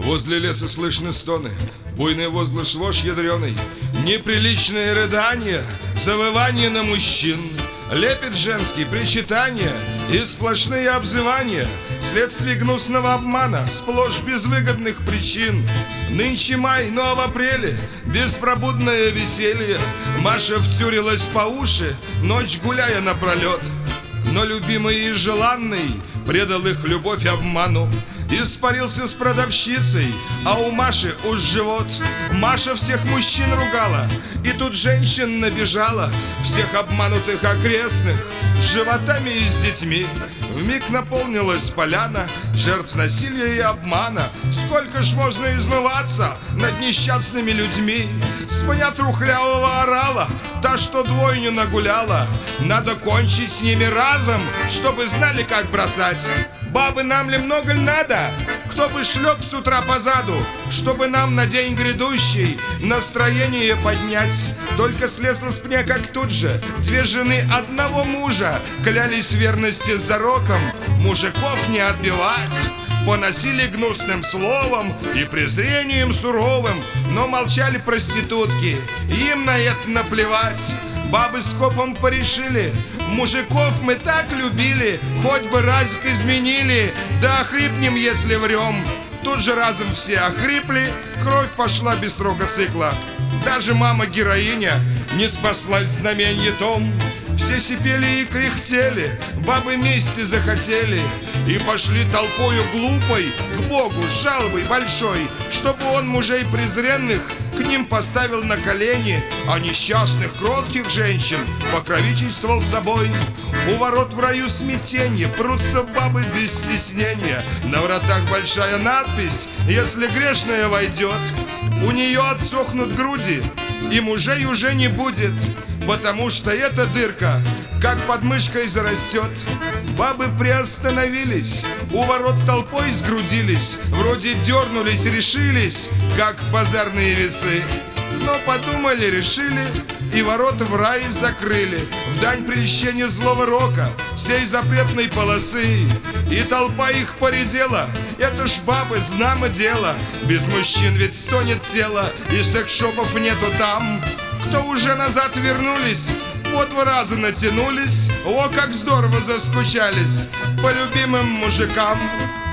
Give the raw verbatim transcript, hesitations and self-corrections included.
Возле леса слышны стоны, буйный возглас вож ядреный, неприличные рыдания, завывание на мужчин, лепет женский, причитания и сплошные обзывания, следствие гнусного обмана, сплошь безвыгодных причин. Нынче май, но в апреле беспробудное веселье. Маша втюрилась по уши, ночь гуляя напролет. Но любимый и желанный предал их любовь обману, испарился с продавщицей, а у Маши уж живот. Маша всех мужчин ругала, и тут женщин набежала, всех обманутых окрестных, с животами и с детьми. Вмиг наполнилась поляна жертв насилия и обмана. Сколько ж можно измываться над несчастными людьми? Спня трухлявого орала та, что двойню нагуляла. Надо кончить с ними разом, чтобы знали, как бросать. Бабы, нам ли много ль надо? Кто бы шлеп с утра позаду, чтобы нам на день грядущий настроение поднять? Только слезла с пня, как тут же две жены одного мужа клялись в верности за роком мужиков не отбивать. Поносили гнусным словом и презрением суровым, но молчали проститутки, им на это наплевать. Бабы скопом порешили, мужиков мы так любили, хоть бы разик изменили, да охрипнем, если врем. Тут же разом все охрипли, кровь пошла без срока цикла. Даже мама-героиня не спаслась знаменьем. Все сипели и кряхтели, бабы мести захотели, и пошли толпою глупой к Богу с жалобой большой, чтобы он мужей презренных к ним поставил на колени, а несчастных кротких женщин покровительствовал собой. У ворот в раю смятенье, прутся бабы без стеснения, на вратах большая надпись: если грешная войдет, у нее отсохнут груди, и мужей уже не будет, потому что эта дырка как под мышкой зарастет. Бабы приостановились, у ворот толпой сгрудились, вроде дернулись, решились, как базарные весы. Но подумали, решили, и ворота в рай закрыли, в дань прельщения злого рока сей запретной полосы. И толпа их поредела, это ж бабы, знамо дело, без мужчин ведь стонет тело, и секс-шопов нету там. Кто уже назад вернулись, по два раза натянулись, о, как здорово заскучались по любимым мужикам.